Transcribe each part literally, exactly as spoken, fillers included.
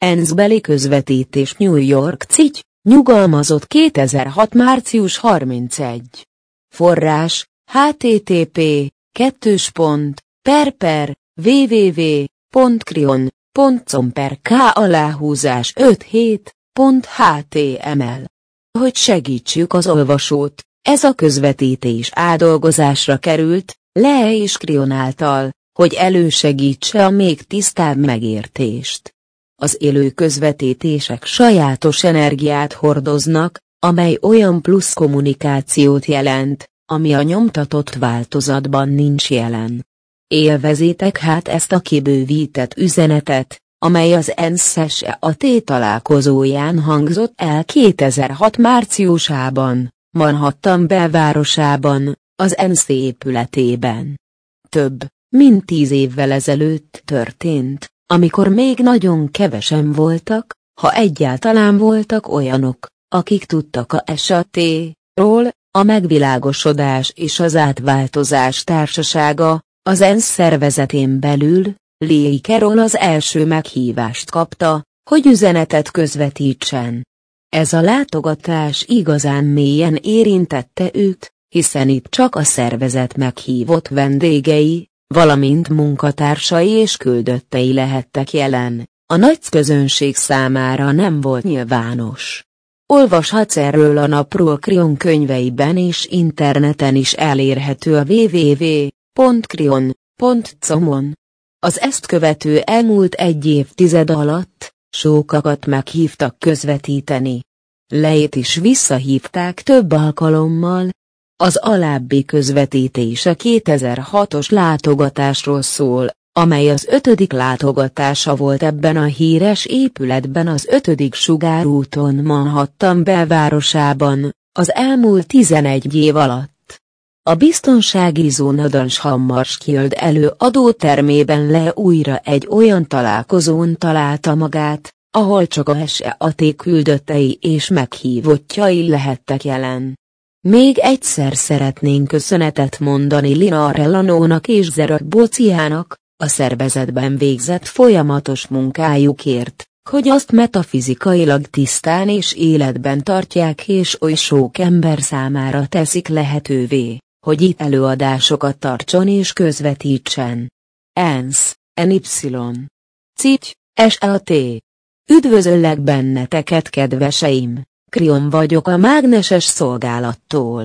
ENSZ-beli közvetítés New York cikk, nyugalmazott kétezer-hat. március harmincegyedike. Forrás, http kettős pont per per www pont krion pont com per k aláhúzás ötvenhét pont html. Hogy segítsük az olvasót, ez a közvetítés átdolgozásra került, Lee és Krion által, hogy elősegítse a még tisztább megértést. Az élő közvetítések sajátos energiát hordoznak, amely olyan plusz kommunikációt jelent, ami a nyomtatott változatban nincs jelen. Élvezzétek hát ezt a kibővített üzenetet, amely az ENSZ es e á té találkozóján hangzott el kétezer-hat. márciusában, Manhattan belvárosában, az ENSZ épületében. Több, mint tíz évvel ezelőtt történt, amikor még nagyon kevesen voltak, ha egyáltalán voltak olyanok, akik tudtak a es e á té-ról, a megvilágosodás és az átváltozás társasága, az ENSZ szervezetén belül, Lee Carroll az első meghívást kapta, hogy üzenetet közvetítsen. Ez a látogatás igazán mélyen érintette őt, hiszen itt csak a szervezet meghívott vendégei, valamint munkatársai és küldöttei lehettek jelen, a nagy közönség számára nem volt nyilvános. Olvashatsz erről a napról Krion könyveiben és interneten is elérhető a www pont krion pont com-on. Az ezt követő elmúlt egy évtized alatt, sokakat meghívtak közvetíteni. Leit is visszahívták több alkalommal. Az alábbi közvetítés a kétezer-hatos látogatásról szól, amely az ötödik látogatása volt ebben a híres épületben az ötödik sugárúton Manhattan belvárosában, az elmúlt tizenegy év alatt. A biztonsági zóna Dutch Hammarskjöld előadó termében Lee újra egy olyan találkozón találta magát, ahol csak a es e á té küldöttei és meghívottjai lehettek jelen. Még egyszer szeretnénk köszönetet mondani Lina Rellanónak és Zerak Bociának, a szervezetben végzett folyamatos munkájukért, hogy azt metafizikailag tisztán és életben tartják és oly sok ember számára teszik lehetővé, hogy itt előadásokat tartson és közvetítsen. ENSZ, en ipszilon. Cikk, es e á té. Üdvözöllek benneteket, kedveseim! Krion vagyok a mágneses szolgálattól.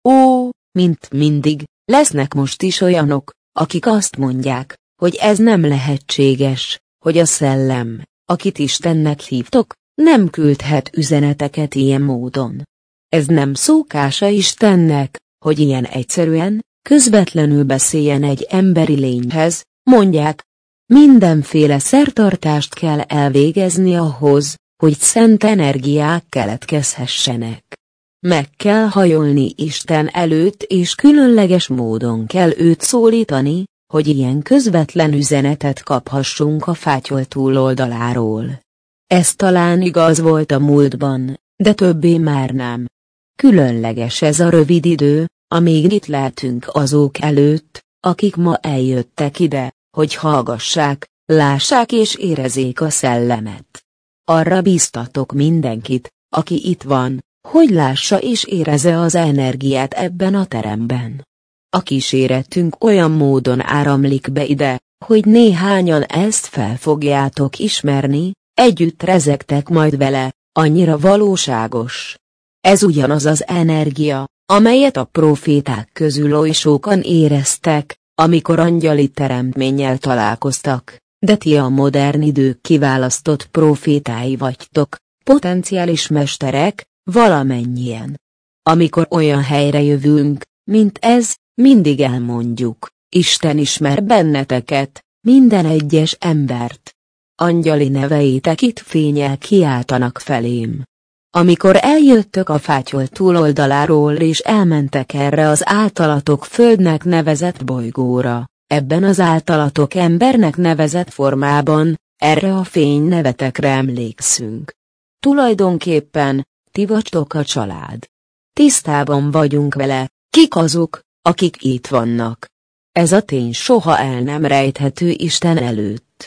Ó, mint mindig, lesznek most is olyanok, akik azt mondják, hogy ez nem lehetséges, hogy a szellem, akit Istennek hívtok, nem küldhet üzeneteket ilyen módon. Ez nem szokása Istennek, hogy ilyen egyszerűen, közvetlenül beszéljen egy emberi lényhez, mondják. Mindenféle szertartást kell elvégezni ahhoz, hogy szent energiák keletkezhessenek. Meg kell hajolni Isten előtt és különleges módon kell őt szólítani, hogy ilyen közvetlen üzenetet kaphassunk a fátyol túloldaláról. Ez talán igaz volt a múltban, de többé már nem. Különleges ez a rövid idő, amíg itt lehetünk azok előtt, akik ma eljöttek ide, hogy hallgassák, lássák és érezzék a szellemet. Arra bíztatok mindenkit, aki itt van, hogy lássa és érezze az energiát ebben a teremben. A kíséretünk olyan módon áramlik be ide, hogy néhányan ezt fel fogjátok ismerni, együtt rezegtek majd vele, annyira valóságos. Ez ugyanaz az energia, amelyet a proféták közül oly sokan éreztek, amikor angyali teremtménnyel találkoztak, de ti a modern idők kiválasztott profétái vagytok, potenciális mesterek, valamennyien. Amikor olyan helyre jövünk, mint ez, mindig elmondjuk, Isten ismer benneteket, minden egyes embert. Angyali neveitek itt fénnyel kiáltanak felém. Amikor eljöttök a fátyol túloldaláról és elmentek erre az általatok földnek nevezett bolygóra, ebben az általatok embernek nevezett formában, erre a fény nevetekre emlékszünk. Tulajdonképpen, ti vagytok a család. Tisztában vagyunk vele, kik azok, akik itt vannak. Ez a tény soha el nem rejthető Isten előtt.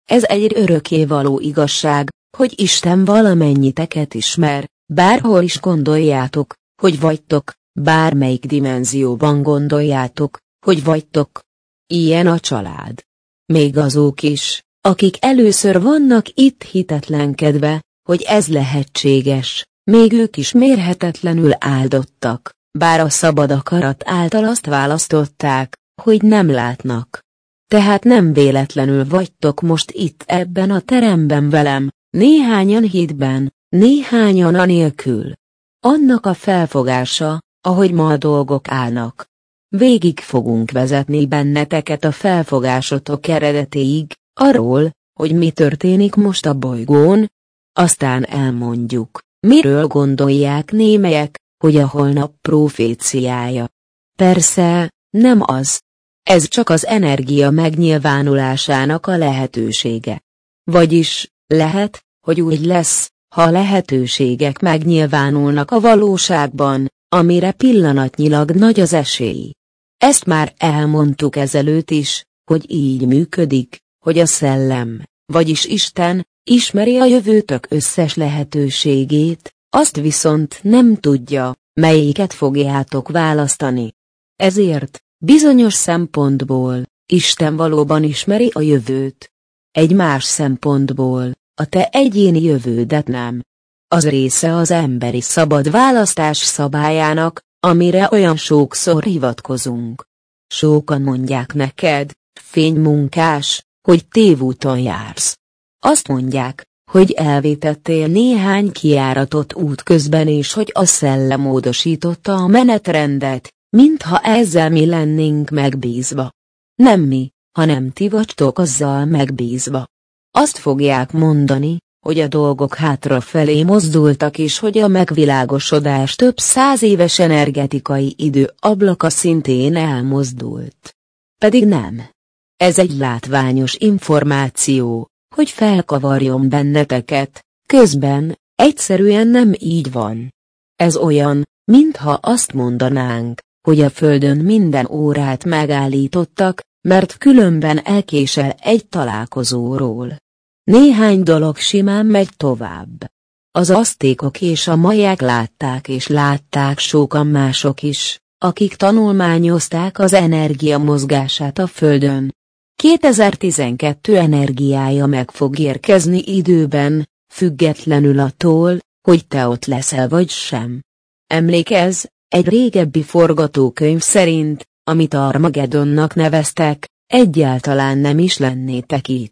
Ez egy örökkévaló igazság, hogy Isten valamennyiteket ismer, bárhol is gondoljátok, hogy vagytok, bármelyik dimenzióban gondoljátok, hogy vagytok. Ilyen a család. Még azok is, akik először vannak itt hitetlenkedve, hogy ez lehetséges, még ők is mérhetetlenül áldottak, bár a szabad akarat által azt választották, hogy nem látnak. Tehát nem véletlenül vagytok most itt ebben a teremben velem, néhányan hitben, néhányan anélkül. Annak a felfogása, ahogy ma a dolgok állnak. Végig fogunk vezetni benneteket a felfogásotok eredetéig, arról, hogy mi történik most a bolygón. Aztán elmondjuk, miről gondolják némelyek, hogy a holnap proféciája. Persze, nem az. Ez csak az energia megnyilvánulásának a lehetősége. Vagyis, lehet, hogy úgy lesz, ha a lehetőségek megnyilvánulnak a valóságban, amire pillanatnyilag nagy az esély. Ezt már elmondtuk ezelőtt is, hogy így működik, hogy a szellem, vagyis Isten, ismeri a jövőtök összes lehetőségét, azt viszont nem tudja, melyiket fogjátok választani. Ezért, bizonyos szempontból, Isten valóban ismeri a jövőt. Egy más szempontból, a te egyéni jövődet nem. Az része az emberi szabad választás szabályának, amire olyan sokszor hivatkozunk. Sokan mondják neked, fénymunkás, hogy tévúton jársz. Azt mondják, hogy elvétettél néhány kijáratot útközben és hogy a szellem módosította a menetrendet, mintha ezzel mi lennénk megbízva. Nem mi, hanem ti vagytok azzal megbízva. Azt fogják mondani, hogy a dolgok hátrafelé mozdultak és hogy a megvilágosodás több száz éves energetikai idő ablaka szintén elmozdult. Pedig nem. Ez egy látványos információ, hogy felkavarjon benneteket, közben, egyszerűen nem így van. Ez olyan, mintha azt mondanánk, hogy a Földön minden órát megállítottak, mert különben elkésel egy találkozóról. Néhány dolog simán megy tovább. Az aztékok és a maják látták és látták sokan mások is, akik tanulmányozták az energia mozgását a Földön. kétezer-tizenkettő energiája meg fog érkezni időben, függetlenül attól, hogy te ott leszel vagy sem. Emlékezz, egy régebbi forgatókönyv szerint, amit Armageddonnak neveztek, egyáltalán nem is lennétek itt.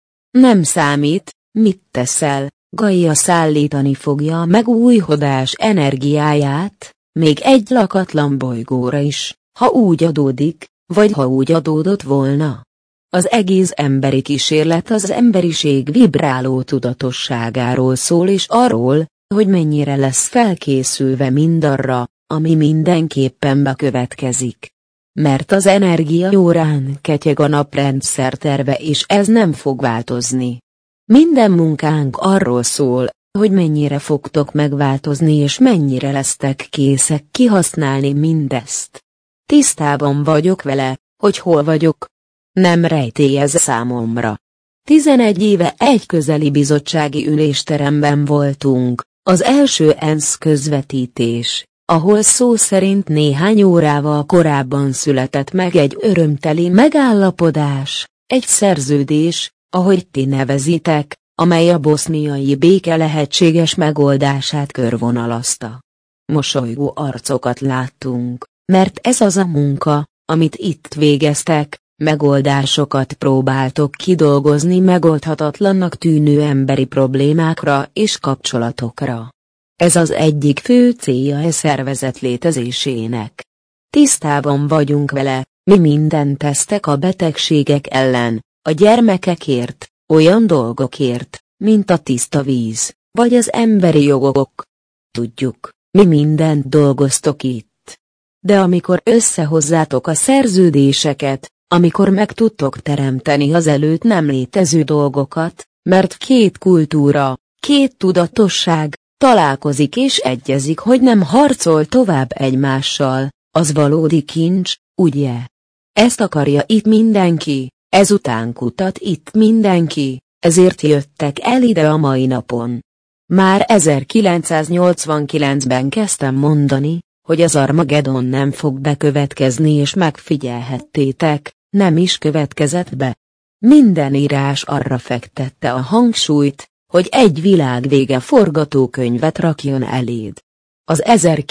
Nem számít, mit teszel, Gaia szállítani fogja a megújhodás energiáját, még egy lakatlan bolygóra is, ha úgy adódik, vagy ha úgy adódott volna. Az egész emberi kísérlet az emberiség vibráló tudatosságáról szól és arról, hogy mennyire lesz felkészülve mindarra, ami mindenképpen bekövetkezik. Mert az energia órán ketyeg a naprendszer terve és ez nem fog változni. Minden munkánk arról szól, hogy mennyire fogtok megváltozni és mennyire lesztek készek kihasználni mindezt. Tisztában vagyok vele, hogy hol vagyok. Nem rejtély ez számomra. Tizenegy éve egy közeli bizottsági ülésteremben voltunk, az első ENSZ közvetítés, ahol szó szerint néhány órával korábban született meg egy örömteli megállapodás, egy szerződés, ahogy ti nevezitek, amely a boszniai béke lehetséges megoldását körvonalazta. Mosolygó arcokat láttunk, mert ez az a munka, amit itt végeztek, megoldásokat próbáltok kidolgozni megoldhatatlannak tűnő emberi problémákra és kapcsolatokra. Ez az egyik fő célja e szervezet létezésének. Tisztában vagyunk vele, mi mindent tesztek a betegségek ellen, a gyermekekért, olyan dolgokért, mint a tiszta víz, vagy az emberi jogok. Tudjuk, mi mindent dolgoztok itt. De amikor összehozzátok a szerződéseket, amikor meg tudtok teremteni az előtt nem létező dolgokat, mert két kultúra, két tudatosság, találkozik és egyezik, hogy nem harcol tovább egymással, az valódi kincs, ugye? Ezt akarja itt mindenki, Ezután kutat itt mindenki, ezért jöttek el ide a mai napon. Már ezerkilencszáznyolcvankilencben kezdtem mondani, hogy az Armagedon nem fog bekövetkezni, és megfigyelhettétek, nem is következett be. Minden írás arra fektette a hangsúlyt, hogy egy világvége forgatókönyvet rakjon eléd. Az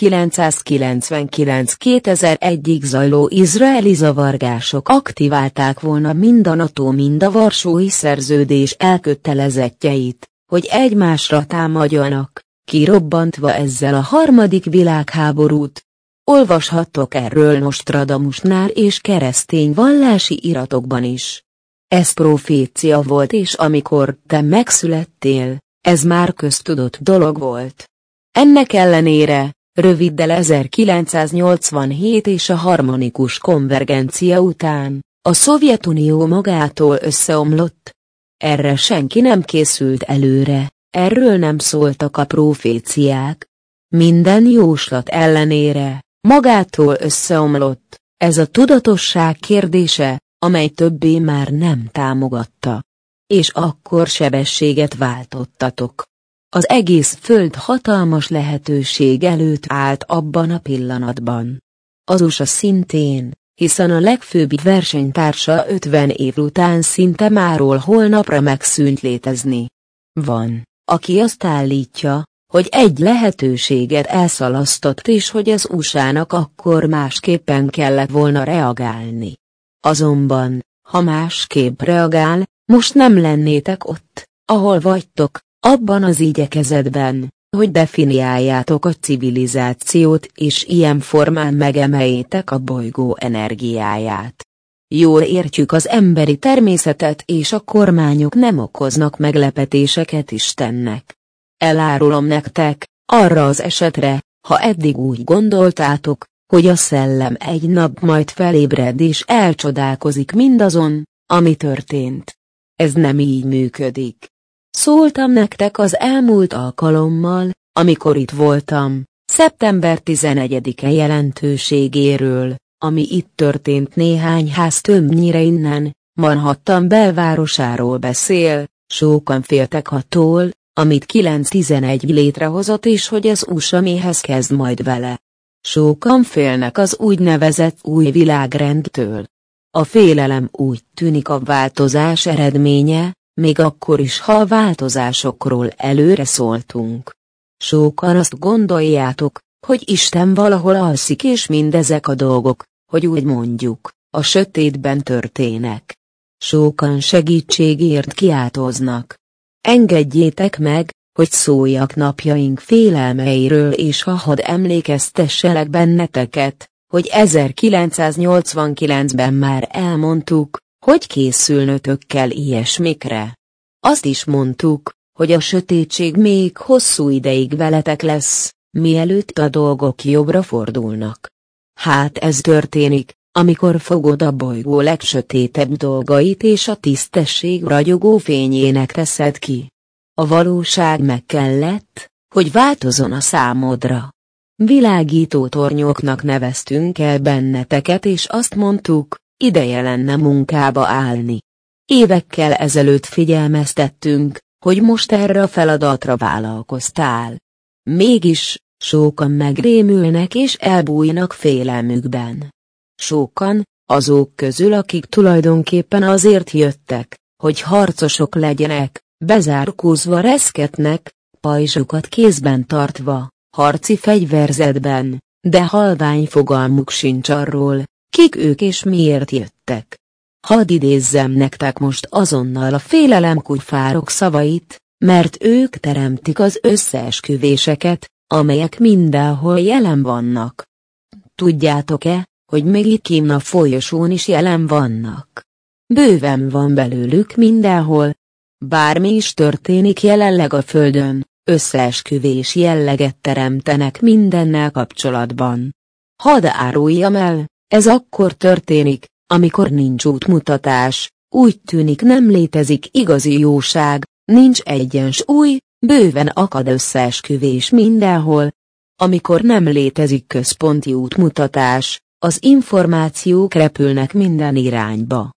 ezerkilencszázkilencvenkilenc-kétezer-egyig zajló izraeli zavargások aktiválták volna mind a NATO, mind a Varsói Szerződés elkötelezettjeit, hogy egymásra támadjanak, kirobbantva ezzel a harmadik világháborút. Olvashattok erről Nostradamusnál és keresztény vallási iratokban is. Ez profécia volt, és amikor te megszülettél, ez már köztudott dolog volt. Ennek ellenére, röviddel ezerkilencszáznyolcvanhét és a harmonikus konvergencia után, a Szovjetunió magától összeomlott. Erre senki nem készült előre, erről nem szóltak a proféciák. Minden jóslat ellenére, magától összeomlott, ez a tudatosság kérdése, amely többé már nem támogatta. És akkor sebességet váltottatok. Az egész föld hatalmas lehetőség előtt állt abban a pillanatban. Az u es á szintén, hiszen a legfőbb versenytársa ötven év után szinte máról holnapra megszűnt létezni. Van, aki azt állítja, hogy egy lehetőséget elszalasztott, és hogy az u es á-nak akkor másképpen kellett volna reagálni. Azonban, ha másképp reagál, most nem lennétek ott, ahol vagytok, abban az igyekezetben, hogy definiáljátok a civilizációt és ilyen formán megemeljétek a bolygó energiáját. Jól értjük az emberi természetet, és a kormányok nem okoznak meglepetéseket Istennek. Elárulom nektek, arra az esetre, ha eddig úgy gondoltátok, hogy a szellem egy nap majd felébred és elcsodálkozik mindazon, ami történt. Ez nem így működik. Szóltam nektek az elmúlt alkalommal, amikor itt voltam, szeptember tizenegyedike jelentőségéről, ami itt történt néhány ház többnyire innen, Manhattan belvárosáról beszél, sokan féltek attól, amit kilenc tizenegy létrehozott, és hogy az u es á mihez kezd majd vele. Sokan félnek az úgynevezett új világrendtől. A félelem úgy tűnik a változás eredménye, még akkor is, ha a változásokról előre szóltunk. Sokan azt gondoljátok, hogy Isten valahol alszik, és mindezek a dolgok, hogy úgy mondjuk, a sötétben történnek. Sokan segítségért kiáltoznak. Engedjétek meg, hogy szóljak napjaink félelmeiről, és ha hadd emlékeztesselek benneteket, hogy ezerkilencszáznyolcvankilencben már elmondtuk, hogy készülnötök kell ilyesmikre. Azt is mondtuk, hogy a sötétség még hosszú ideig veletek lesz, mielőtt a dolgok jobbra fordulnak. Hát ez történik, amikor fogod a bolygó legsötétebb dolgait és a tisztesség ragyogó fényének teszed ki. A valóság meg kellett, hogy változon a számodra. Világító tornyoknak neveztünk el benneteket, és azt mondtuk, ideje lenne munkába állni. Évekkel ezelőtt figyelmeztettünk, hogy most erre a feladatra vállalkoztál. Mégis, sokan megrémülnek és elbújnak félelmükben. Sokan, azok közül, akik tulajdonképpen azért jöttek, hogy harcosok legyenek, bezárkózva reszketnek, pajzsukat kézben tartva, harci fegyverzetben, de halvány fogalmuk sincs arról, kik ők és miért jöttek. Hadd idézzem nektek most azonnal a félelemkutyfárok szavait, mert ők teremtik az összeesküvéseket, amelyek mindenhol jelen vannak. Tudjátok-e, hogy még itt kinn a folyosón is jelen vannak? Bőven van belőlük mindenhol. Bármi is történik jelenleg a Földön, összeesküvés jelleget teremtenek mindennel kapcsolatban. Hadd áruljam el, ez akkor történik, amikor nincs útmutatás, úgy tűnik nem létezik igazi jóság, nincs egyensúly, bőven akad összeesküvés mindenhol. Amikor nem létezik központi útmutatás, az információk repülnek minden irányba.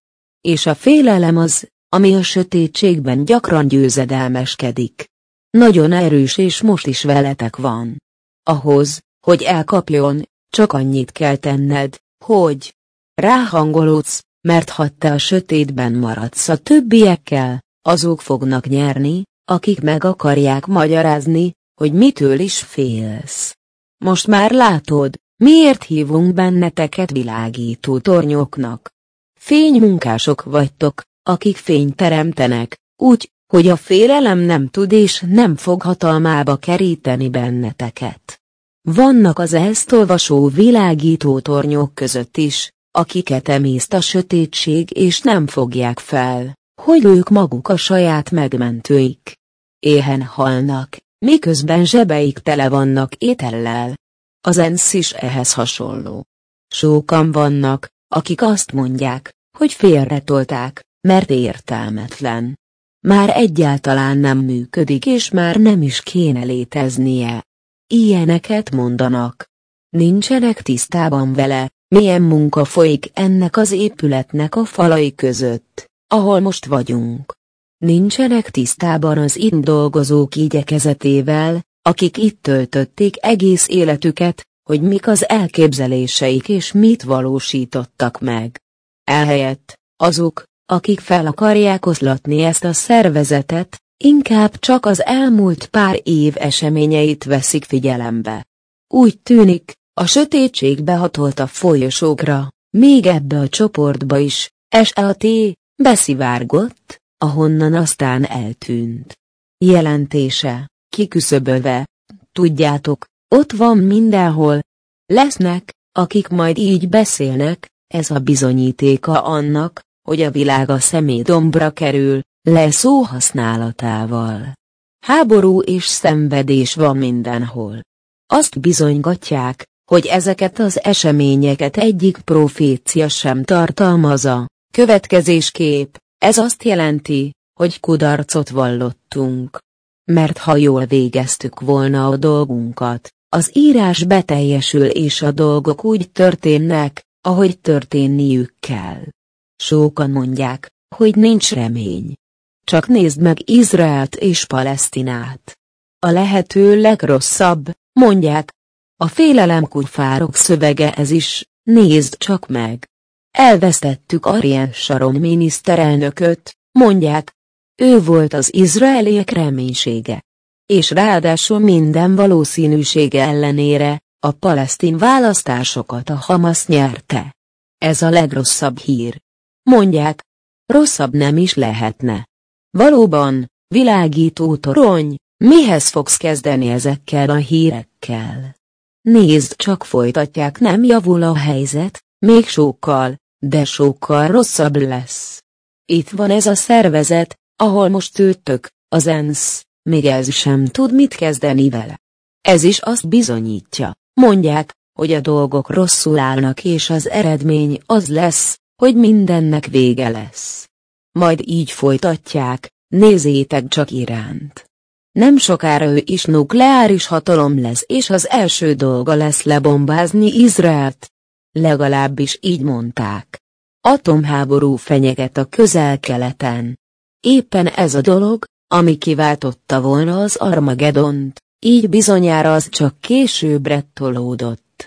és a félelem az, ami a sötétségben gyakran győzedelmeskedik. Nagyon erős és most is veletek van. Ahhoz, hogy elkapjon, csak annyit kell tenned, hogy ráhangolódsz, mert ha te a sötétben maradsz a többiekkel, azok fognak nyerni, akik meg akarják magyarázni, hogy mitől is félsz. Most már látod, miért hívunk benneteket világító tornyoknak. Fénymunkások vagytok, akik fényt teremtenek, úgy, hogy a félelem nem tud és nem fog hatalmába keríteni benneteket. Vannak az ezt olvasó világító tornyok között is, akiket emészt a sötétség és nem fogják fel, hogy ők maguk a saját megmentőik. Éhen halnak, miközben zsebeik tele vannak étellel. Az ENSZ is ehhez hasonló. Sokan vannak, akik azt mondják, hogy félretolták, mert értelmetlen. Már egyáltalán nem működik és már nem is kéne léteznie. Ilyeneket mondanak. Nincsenek tisztában vele, milyen munka folyik ennek az épületnek a falai között, ahol most vagyunk. Nincsenek tisztában az itt dolgozók igyekezetével, akik itt töltötték egész életüket, hogy mik az elképzeléseik és mit valósítottak meg. Ehelyett, azok, akik fel akarják oszlatni ezt a szervezetet, inkább csak az elmúlt pár év eseményeit veszik figyelembe. Úgy tűnik, a sötétség behatolt a folyosókra, még ebbe a csoportba is, es á té, beszivárgott, ahonnan aztán eltűnt. Jelentése, kiküszöbölve, tudjátok, ott van mindenhol. Lesznek, akik majd így beszélnek, ez a bizonyítéka annak, hogy a világ a szemétdombra kerül, le szó használatával. Háború és szenvedés van mindenhol. Azt bizonygatják, hogy ezeket az eseményeket egyik profécia sem tartalmazza. Következésképp, ez azt jelenti, hogy kudarcot vallottunk. Mert ha jól végeztük volna a dolgunkat, az írás beteljesül és a dolgok úgy történnek, ahogy történniük kell. Sokan mondják, hogy nincs remény. Csak nézd meg Izraelt és Palesztinát. A lehető legrosszabb, mondják. A félelem kurfárok szövege ez is, nézd csak meg. Elvesztettük Ariel Sharon miniszterelnököt, mondják. Ő volt az izraeliek reménysége. És ráadásul minden valószínűsége ellenére, a palesztin választásokat a Hamasz nyerte. Ez a legrosszabb hír. Mondják, rosszabb nem is lehetne. Valóban, világító torony, mihez fogsz kezdeni ezekkel a hírekkel? Nézd csak, folytatják, nem javul a helyzet, még sokkal, de sokkal rosszabb lesz. Itt van ez a szervezet, ahol most ültök, az ENSZ, még ez sem tud mit kezdeni vele. Ez is azt bizonyítja, mondják, hogy a dolgok rosszul állnak és az eredmény az lesz, hogy mindennek vége lesz. Majd így folytatják, nézzétek csak Iránt. Nem sokára ő is nukleáris hatalom lesz és az első dolga lesz lebombázni Izraelt. Legalábbis így mondták. Atomháború fenyeget a Közel-Keleten. Éppen ez a dolog, ami kiváltotta volna az Armagedont, így bizonyára az csak későbbre tolódott.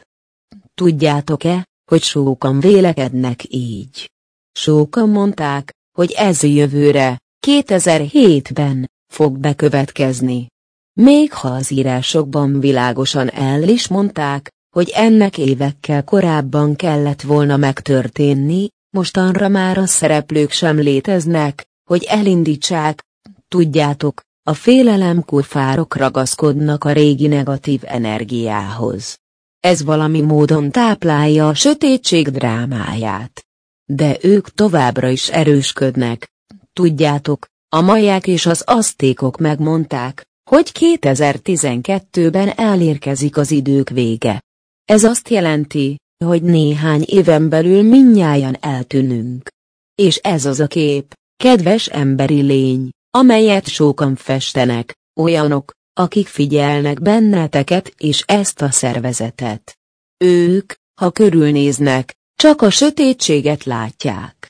Tudjátok-e, hogy sokan vélekednek így? Sokan mondták, hogy ez jövőre, kétezer-hétben, fog bekövetkezni. Még ha az írásokban világosan el is mondták, hogy ennek évekkel korábban kellett volna megtörténni, mostanra már a szereplők sem léteznek, hogy elindítsák. Tudjátok, a félelem kurfárok ragaszkodnak a régi negatív energiához. Ez valami módon táplálja a sötétség drámáját. De ők továbbra is erősködnek. Tudjátok, a maják és az aztékok megmondták, hogy kétezer-tizenkettőben elérkezik az idők vége. Ez azt jelenti, hogy néhány éven belül mindnyájan eltűnünk. És ez az a kép, kedves emberi lény, amelyet sokan festenek, olyanok, akik figyelnek benneteket és ezt a szervezetet. Ők, ha körülnéznek, csak a sötétséget látják.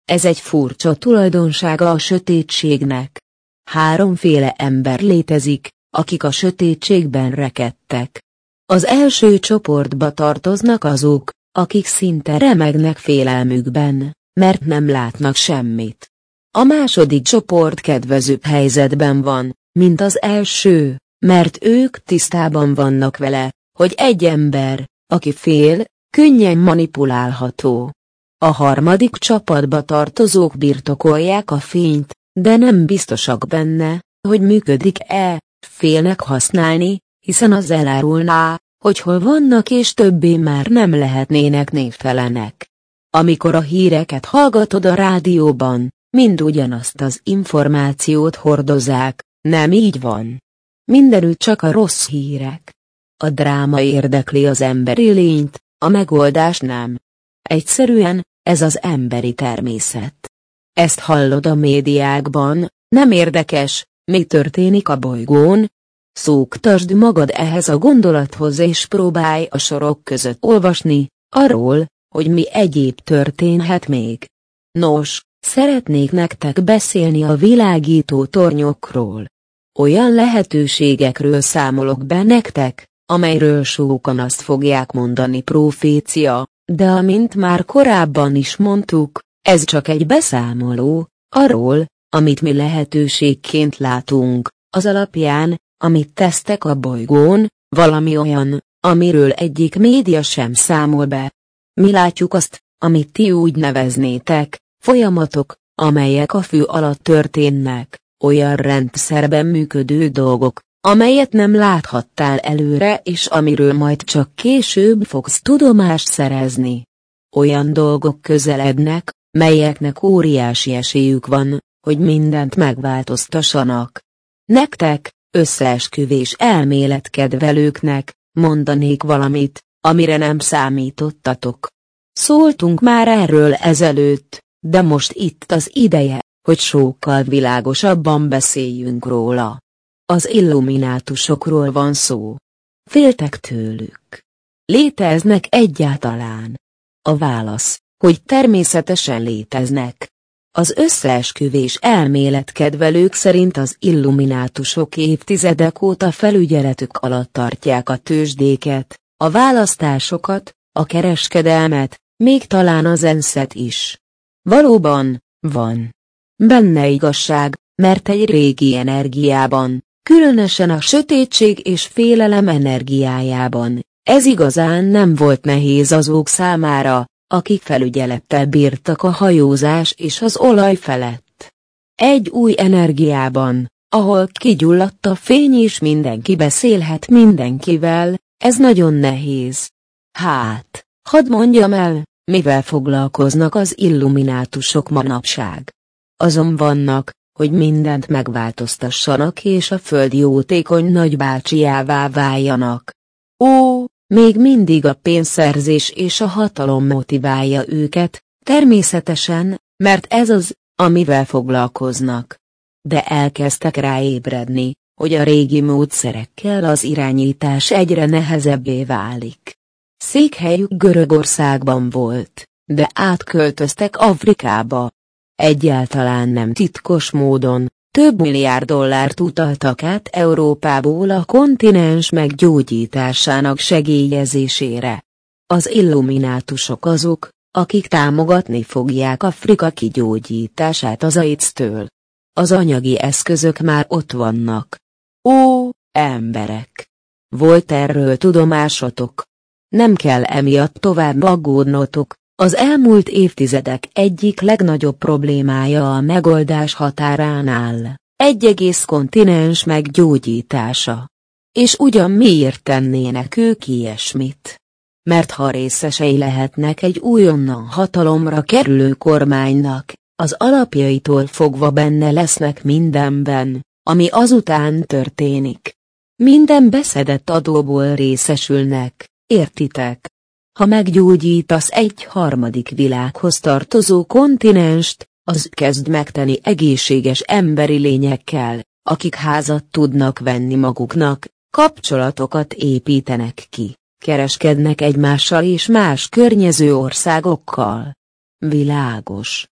Ez egy furcsa tulajdonsága a sötétségnek. Háromféle ember létezik, akik a sötétségben rekedtek. Az első csoportba tartoznak azok, akik szinte remegnek félelmükben, mert nem látnak semmit. A második csoport kedvezőbb helyzetben van, mint az első, mert ők tisztában vannak vele, hogy egy ember, aki fél, könnyen manipulálható. A harmadik csapatba tartozók birtokolják a fényt, de nem biztosak benne, hogy működik-e, félnek használni, hiszen az elárulná, hogy hol vannak és többé már nem lehetnének névtelenek. Amikor a híreket hallgatod a rádióban, mind ugyanazt az információt hordozzák, nem így van. Mindenütt csak a rossz hírek. A dráma érdekli az emberi lényt, a megoldás nem. Egyszerűen, ez az emberi természet. Ezt hallod a médiákban, nem érdekes, mi történik a bolygón? Szoktasd magad ehhez a gondolathoz és próbálj a sorok között olvasni, arról, hogy mi egyéb történhet még. Nos, szeretnék nektek beszélni a világító tornyokról. Olyan lehetőségekről számolok be nektek, amelyről sokan azt fogják mondani profécia, de amint már korábban is mondtuk, ez csak egy beszámoló, arról, amit mi lehetőségként látunk, az alapján, amit tesztek a bolygón, valami olyan, amiről egyik média sem számol be. Mi látjuk azt, amit ti úgy neveznétek, folyamatok, amelyek a fű alatt történnek, olyan rendszerben működő dolgok, amelyet nem láthattál előre és amiről majd csak később fogsz tudomást szerezni. Olyan dolgok közelednek, melyeknek óriási esélyük van, hogy mindent megváltoztassanak. Nektek, összeesküvés elméletkedvelőknek, mondanék valamit, amire nem számítottatok. Szóltunk már erről ezelőtt, de most itt az ideje, hogy sokkal világosabban beszéljünk róla. Az illuminátusokról van szó. Féltek tőlük. Léteznek egyáltalán? A válasz, hogy természetesen léteznek. Az összeesküvés elméletkedvelők szerint az illuminátusok évtizedek óta felügyeletük alatt tartják a tőzsdéket, a választásokat, a kereskedelmet, még talán az enszet is. Valóban, van benne igazság, mert egy régi energiában, különösen a sötétség és félelem energiájában, ez igazán nem volt nehéz azok számára, akik felügyelettel bírtak a hajózás és az olaj felett. Egy új energiában, ahol kigyulladt a fény és mindenki beszélhet mindenkivel, ez nagyon nehéz. Hát, hadd mondjam el, mivel foglalkoznak az illuminátusok manapság. Azon vannak, hogy mindent megváltoztassanak és a föld jótékony nagybácsiává váljanak. Ó, még mindig a pénzszerzés és a hatalom motiválja őket, természetesen, mert ez az, amivel foglalkoznak. De elkezdtek ráébredni, hogy a régi módszerekkel az irányítás egyre nehezebbé válik. Székhelyük Görögországban volt, de átköltöztek Afrikába. Egyáltalán nem titkos módon, több milliárd dollárt utaltak át Európából a kontinens meggyógyításának segélyezésére. Az illuminátusok azok, akik támogatni fogják Afrika kigyógyítását az AIDS-től. Az anyagi eszközök már ott vannak. Ó, emberek! Volt erről tudomásotok? Nem kell emiatt tovább aggódnotok. Az elmúlt évtizedek egyik legnagyobb problémája a megoldás határán áll, egy egész kontinens meggyógyítása. És ugyan miért tennének ők ilyesmit? Mert ha részesei lehetnek egy újonnan hatalomra kerülő kormánynak, az alapjaitól fogva benne lesznek mindenben, ami azután történik. Minden beszedett adóból részesülnek, értitek? Ha meggyógyítasz egy harmadik világhoz tartozó kontinenst, az kezd megtenni egészséges emberi lényekkel, akik házat tudnak venni maguknak, kapcsolatokat építenek ki, kereskednek egymással és más környező országokkal. Világos.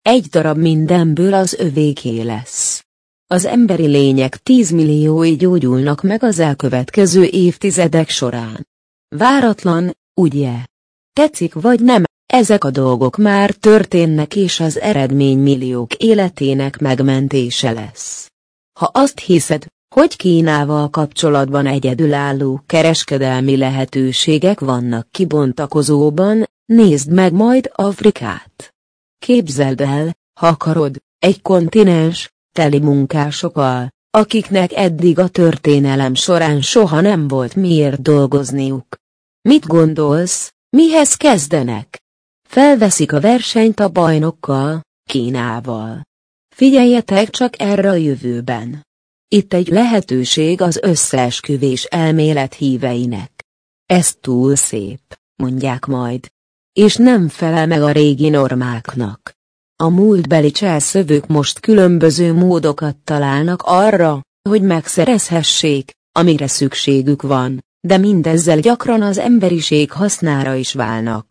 egy darab mindenből az övéké lesz. Az emberi lények tízmilliói gyógyulnak meg az elkövetkező évtizedek során. Váratlan, ugye? Tetszik vagy nem, ezek a dolgok már történnek és az eredmény milliók életének megmentése lesz. Ha azt hiszed, hogy Kínával kapcsolatban egyedülálló kereskedelmi lehetőségek vannak kibontakozóban, nézd meg majd Afrikát. Képzeld el, ha akarod, egy kontinens, teli munkásokkal, akiknek eddig a történelem során soha nem volt miért dolgozniuk. Mit gondolsz, mihez kezdenek? Felveszik a versenyt a bajnokkal, Kínával. Figyeljetek csak erre a jövőben. Itt egy lehetőség az összeesküvés elmélet híveinek. Ez túl szép, mondják majd. És nem felel meg a régi normáknak. A múltbeli cselszövők most különböző módokat találnak arra, hogy megszerezhessék, amire szükségük van, de mindezzel gyakran az emberiség hasznára is válnak.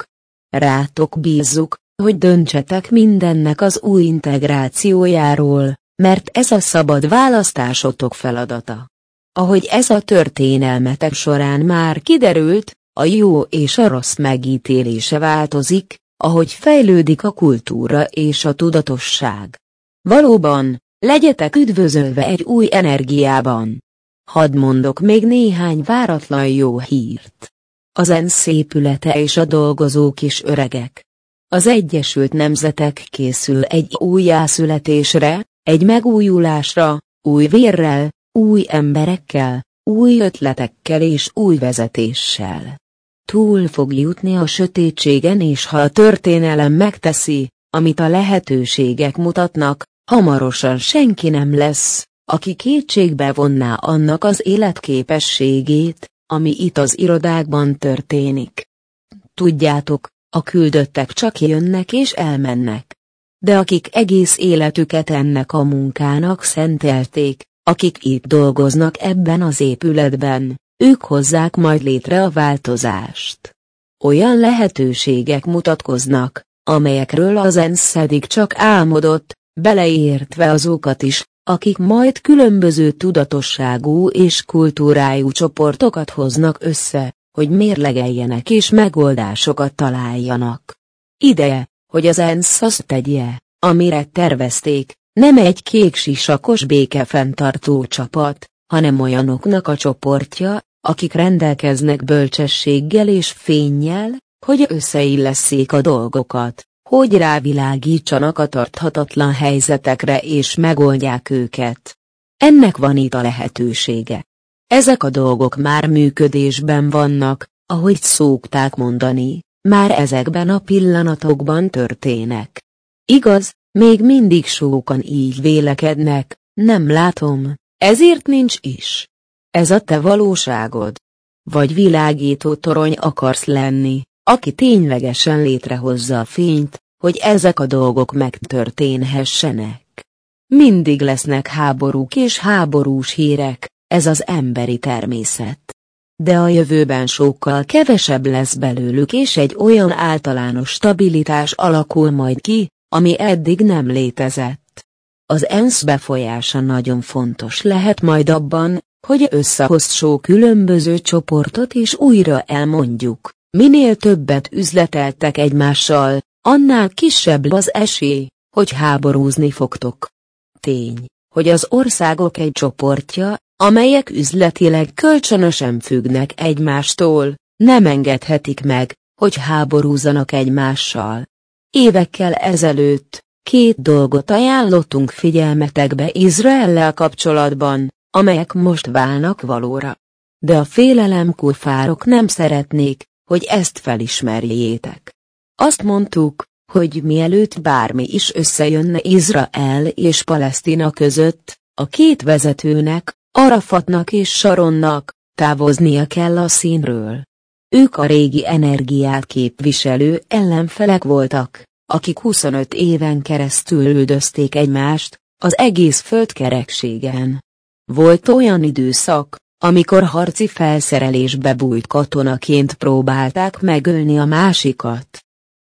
Rátok bízzuk, hogy döntsetek mindennek az új integrációjáról, mert ez a szabad választásotok feladata. Ahogy ez a történelmetek során már kiderült, a jó és a rossz megítélése változik, ahogy fejlődik a kultúra és a tudatosság. Valóban, legyetek üdvözölve egy új energiában. Hadd mondok még néhány váratlan jó hírt. Az ENSZ épülete és a dolgozók is öregek. Az Egyesült Nemzetek készül egy újjászületésre, egy megújulásra, új vérrel, új emberekkel, új ötletekkel és új vezetéssel. Túl fog jutni a sötétségen, és ha a történelem megteszi, amit a lehetőségek mutatnak, hamarosan senki nem lesz, aki kétségbe vonná annak az életképességét, ami itt az irodákban történik. Tudjátok, a küldöttek csak jönnek és elmennek. De akik egész életüket ennek a munkának szentelték, akik itt dolgoznak ebben az épületben, ők hozzák majd létre a változást. Olyan lehetőségek mutatkoznak, amelyekről az ENSZ eddig csak álmodott, beleértve azokat is, akik majd különböző tudatosságú és kultúrájú csoportokat hoznak össze, hogy mérlegeljenek és megoldásokat találjanak. Ideje, hogy az ENSZ azt tegye, amire tervezték, nem egy kék sisakos békefenntartó csapat, hanem olyanoknak a csoportja, akik rendelkeznek bölcsességgel és fénnyel, hogy összeillesszék a dolgokat, hogy rávilágítsanak a tarthatatlan helyzetekre és megoldják őket. Ennek van itt a lehetősége. Ezek a dolgok már működésben vannak, ahogy szokták mondani, már ezekben a pillanatokban történnek. Igaz, még mindig sokan így vélekednek, nem látom, ezért nincs is. Ez a te valóságod. Vagy világító torony akarsz lenni, aki ténylegesen létrehozza a fényt, hogy ezek a dolgok megtörténhessenek. Mindig lesznek háborúk és háborús hírek, ez az emberi természet. De a jövőben sokkal kevesebb lesz belőlük, és egy olyan általános stabilitás alakul majd ki, ami eddig nem létezett. Az ENSZ befolyása nagyon fontos lehet majd abban, hogy összehozt sok különböző csoportot és újra elmondjuk, minél többet üzleteltek egymással, annál kisebb az esély, hogy háborúzni fogtok. Tény, hogy az országok egy csoportja, amelyek üzletileg kölcsönösen függnek egymástól, nem engedhetik meg, hogy háborúzzanak egymással. Évekkel ezelőtt két dolgot ajánlottunk figyelmetekbe Izraellel kapcsolatban, amelyek most válnak valóra. De a félelem kufárok nem szeretnék, hogy ezt felismerjétek. Azt mondtuk, hogy mielőtt bármi is összejönne Izrael és Palesztina között, a két vezetőnek, Arafatnak és Sharonnak, távoznia kell a színről. Ők a régi energiát képviselő ellenfelek voltak, akik huszonöt éven keresztül üldözték egymást, az egész földkerekségen. Volt olyan időszak, amikor harci felszerelésbe bújt katonaként próbálták megölni a másikat.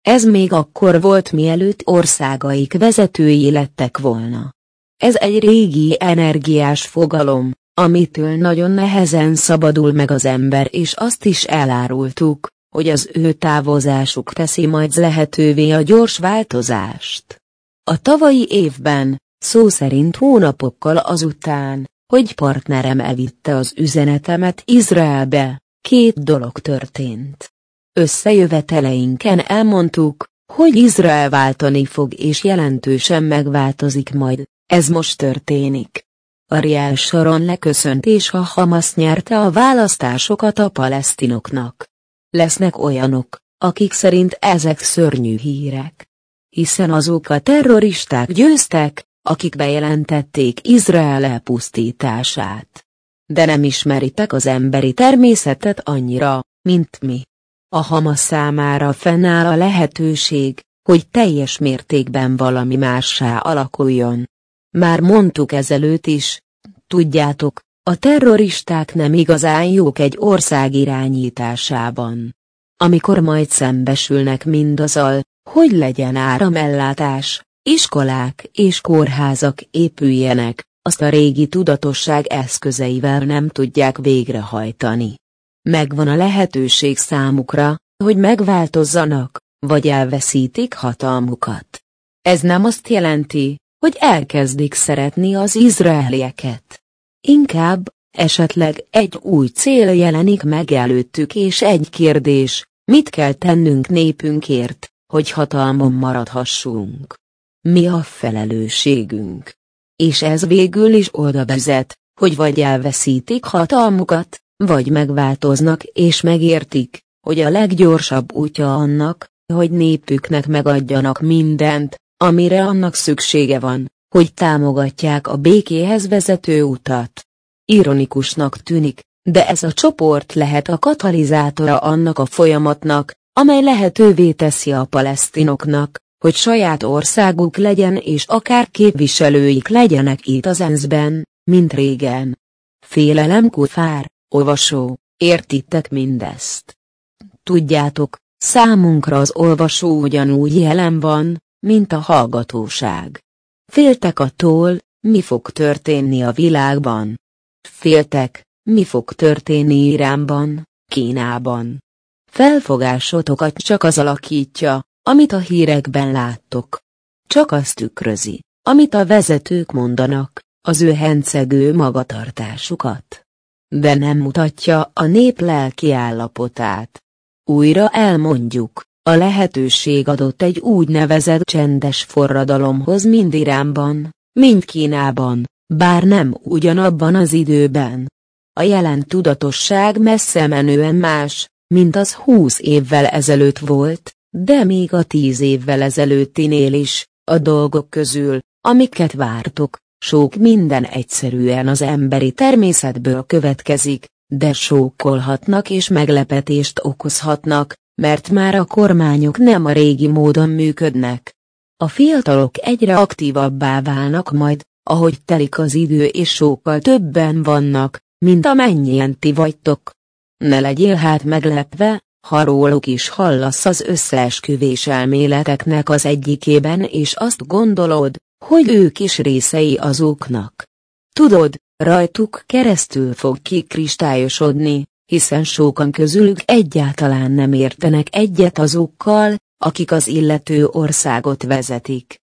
Ez még akkor volt, mielőtt országaik vezetői lettek volna. Ez egy régi energiás fogalom, amitől nagyon nehezen szabadul meg az ember, és azt is elárultuk, hogy az ő távozásuk teszi majd lehetővé a gyors változást. A tavalyi évben, szó szerint hónapokkal azután, hogy partnerem elvitte az üzenetemet Izraelbe, két dolog történt. Összejöveteleinken elmondtuk, hogy Izrael váltani fog és jelentősen megváltozik majd, ez most történik. Ariel Sharon leköszönt és a Hamasz nyerte a választásokat a palesztinoknak. Lesznek olyanok, akik szerint ezek szörnyű hírek. Hiszen azok a terroristák győztek, akik bejelentették Izrael elpusztítását. De nem ismeritek az emberi természetet annyira, mint mi. A Hamasz számára fennáll a lehetőség, hogy teljes mértékben valami mássá alakuljon. Már mondtuk ezelőtt is, tudjátok, a terroristák nem igazán jók egy ország irányításában. Amikor majd szembesülnek mindazzal, hogy legyen áramellátás, iskolák és kórházak épüljenek, azt a régi tudatosság eszközeivel nem tudják végrehajtani. Megvan a lehetőség számukra, hogy megváltozzanak, vagy elveszítik hatalmukat. Ez nem azt jelenti, hogy elkezdik szeretni az izraelieket. Inkább, esetleg egy új cél jelenik meg előttük, és egy kérdés, mit kell tennünk népünkért, hogy hatalmon maradhassunk. Mi a felelősségünk? És ez végül is oda vezet, hogy vagy elveszítik hatalmukat, vagy megváltoznak és megértik, hogy a leggyorsabb útja annak, hogy népüknek megadjanak mindent, amire annak szüksége van, hogy támogatják a békéhez vezető utat. Ironikusnak tűnik, de ez a csoport lehet a katalizátora annak a folyamatnak, amely lehetővé teszi a palesztinoknak, hogy saját országuk legyen és akár képviselőik legyenek itt az ENSZ-ben, mint régen. Félelem kufár, olvasó, értitek mindezt? Tudjátok, számunkra az olvasó ugyanúgy jelen van, mint a hallgatóság. Féltek attól, mi fog történni a világban. Féltek, mi fog történni Iránban, Kínában. Felfogásotokat csak az alakítja, amit a hírekben láttok. Csak azt tükrözi, amit a vezetők mondanak, az ő hencegő magatartásukat. De nem mutatja a nép lelki állapotát. Újra elmondjuk, a lehetőség adott egy úgynevezett csendes forradalomhoz mind Iránban, mind Kínában, bár nem ugyanabban az időben. A jelen tudatosság messze menően más, mint az húsz évvel ezelőtt volt, de még a tíz évvel ezelőttinél is, a dolgok közül, amiket vártok, sok minden egyszerűen az emberi természetből következik, de sokkolhatnak és meglepetést okozhatnak, mert már a kormányok nem a régi módon működnek. A fiatalok egyre aktívabbá válnak majd, ahogy telik az idő, és sokkal többen vannak, mint amennyien ti vagytok. Ne legyél hát meglepve, ha róluk is hallasz az összeesküvés elméleteknek az egyikében, és azt gondolod, hogy ők is részei azoknak. Tudod, rajtuk keresztül fog kikristályosodni, hiszen sokan közülük egyáltalán nem értenek egyet azokkal, akik az illető országot vezetik.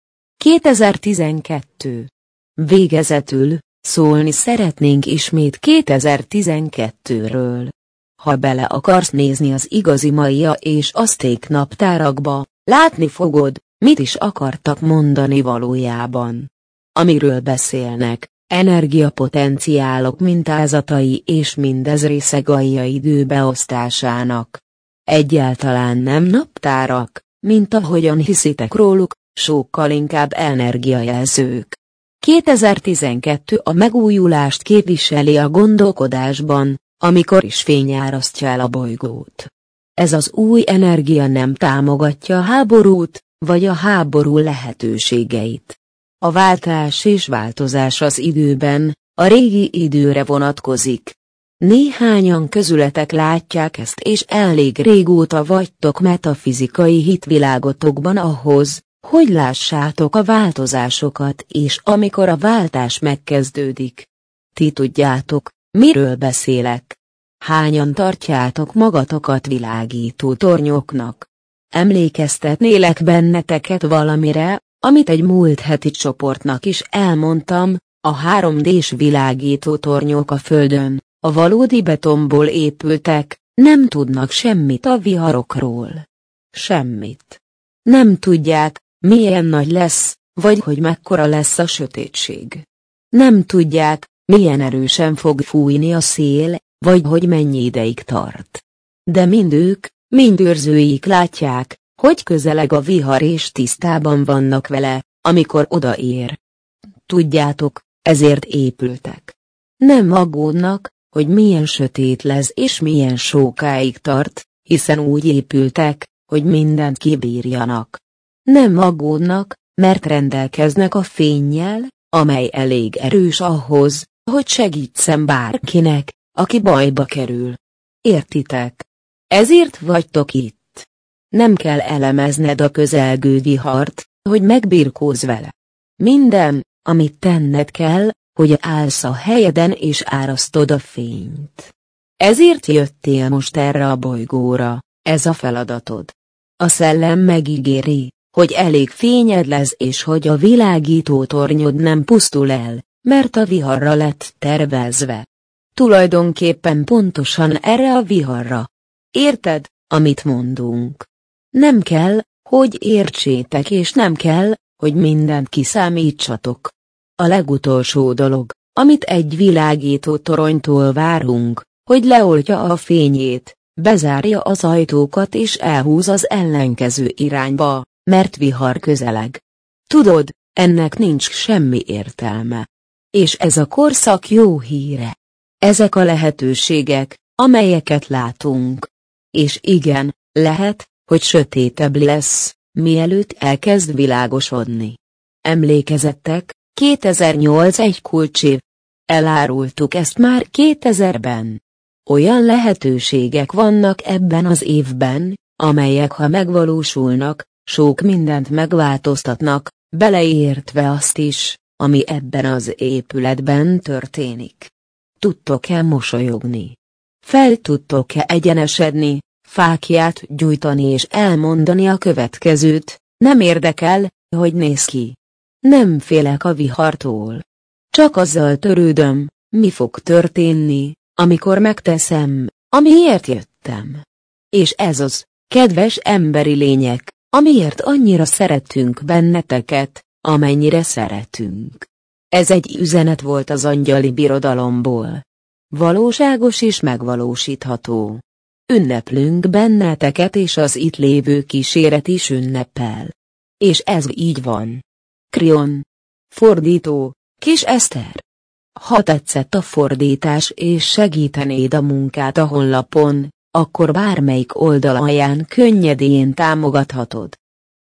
kétezer-tizenkettő. Végezetül, szólni szeretnénk ismét kétezer-tizenkettőről. Ha bele akarsz nézni az igazi maia és azték naptárakba, látni fogod, mit is akartak mondani valójában. Amiről beszélnek, energiapotenciálok mintázatai, és mindez része Gaia időbeosztásának. Egyáltalán nem naptárak, mint ahogyan hiszitek róluk, sokkal inkább energiajelzők. kétezer-tizenkettő a megújulást képviseli a gondolkodásban, amikor is fény árasztja el a bolygót. Ez az új energia nem támogatja a háborút, vagy a háború lehetőségeit. A váltás és változás az időben, a régi időre vonatkozik. Néhányan közületek látják ezt, és elég régóta vagytok metafizikai hitvilágotokban ahhoz, hogy lássátok a változásokat, és amikor a váltás megkezdődik. Ti tudjátok, miről beszélek. Hányan tartjátok magatokat világító tornyoknak? Emlékeztetnélek benneteket valamire, amit egy múlt heti csoportnak is elmondtam, a három dés világító tornyok a Földön, a valódi betonból épültek, nem tudnak semmit a viharokról. Semmit. Nem tudják, milyen nagy lesz, vagy hogy mekkora lesz a sötétség. Nem tudják, milyen erősen fog fújni a szél, vagy hogy mennyi ideig tart. De mind ők, mind őrzőik látják, hogy közeleg a vihar és tisztában vannak vele, amikor odaér. Tudjátok, ezért épültek. Nem aggódnak, hogy milyen sötét lesz és milyen sokáig tart, hiszen úgy épültek, hogy mindent kibírjanak. Nem aggódnak, mert rendelkeznek a fénnyel, amely elég erős ahhoz, hogy segítsen bárkinek, aki bajba kerül. Értitek? Ezért vagytok itt. Nem kell elemezned a közelgő vihart, hogy megbirkózz vele. Minden, amit tenned kell, hogy állsz a helyeden és árasztod a fényt. Ezért jöttél most erre a bolygóra, ez a feladatod. A szellem megígéri, hogy elég fényed lesz és hogy a világító tornyod nem pusztul el, mert a viharra lett tervezve. Tulajdonképpen pontosan erre a viharra. Érted, amit mondunk? Nem kell, hogy értsétek, és nem kell, hogy mindent kiszámítsatok. A legutolsó dolog, amit egy világító toronytól várunk, hogy leoltja a fényét, bezárja az ajtókat és elhúz az ellenkező irányba, mert vihar közeleg. Tudod, ennek nincs semmi értelme. És ez a korszak jó híre. Ezek a lehetőségek, amelyeket látunk. És igen, lehet, hogy sötétebb lesz, mielőtt elkezd világosodni. Emlékezettek, kétezer-nyolc egy kulcsév. Elárultuk ezt már kétezerben. Olyan lehetőségek vannak ebben az évben, amelyek ha megvalósulnak, sok mindent megváltoztatnak, beleértve azt is, ami ebben az épületben történik. Tudtok-e mosolyogni? Fel tudtok-e egyenesedni, fáklyát gyújtani és elmondani a következőt? Nem érdekel, hogy néz ki. Nem félek a vihartól. Csak azzal törődöm, mi fog történni, amikor megteszem, amiért jöttem. És ez az, kedves emberi lények, amiért annyira szeretünk benneteket, amennyire szeretünk. Ez egy üzenet volt az angyali birodalomból. Valóságos és megvalósítható. Ünneplünk benneteket, és az itt lévő kíséret is ünnepel. És ez így van. Krion. Fordító, Kis Eszter. Ha tetszett a fordítás és segítenéd a munkát a honlapon, akkor bármelyik oldal alján könnyedén támogathatod.